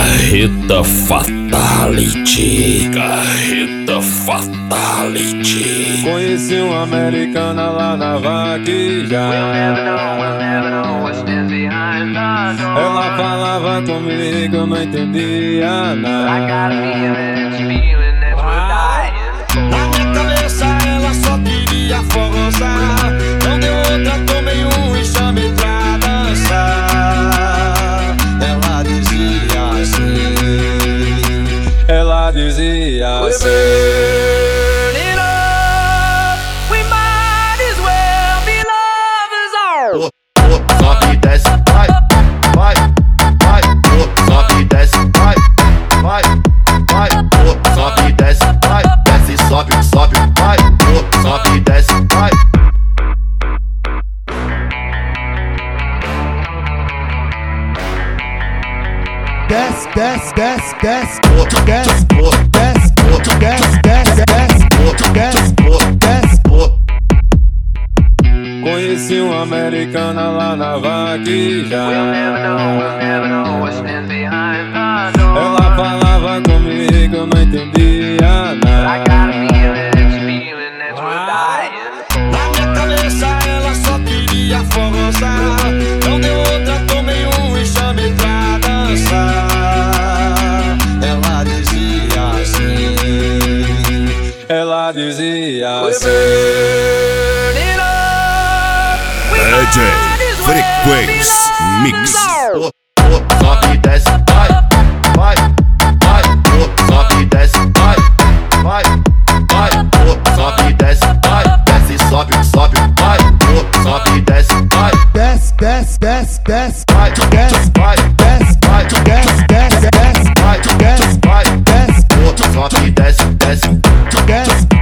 Carreta Fatality. Carreta Fatality. Conheci uma americana lá na vaquejada. Ela falava comigo, eu não entendia nada. Na minha cabeça ela só queria forrosar. Não deu outra, tomei um e chamei pra dançar. Ela dizia assim. Ela dizia assim. Sobe e desce, vai, vai, vai. Sobe e desce, vai, vai, vai. Sobe e desce, vai, desce, sobe, sobe, vai. Sobe e desce, vai. Desce, desce, desce, desce, desce, desce, desce, desce, desce. Conheci uma americana lá na vaquejada. Ela falava comigo, eu não entendia nada. Na minha cabeça ela só queria forrosar. Não deu outra, tomei um e chamei pra dançar. Ela dizia assim. Ela dizia assim. DJ Frequência Mix. Sobe e desce, vai, vai, vai. Sobe e desce, vai, vai, vai. Sobe e desce, vai, desce, sobe, sobe, vai. Sobe e desce, vai. Desce, desce, desce, desce, Vai, desce, vai, desce, vai, desce, desce, desce, vai, desce, vai. desce, Sobe e desce, desce. desce.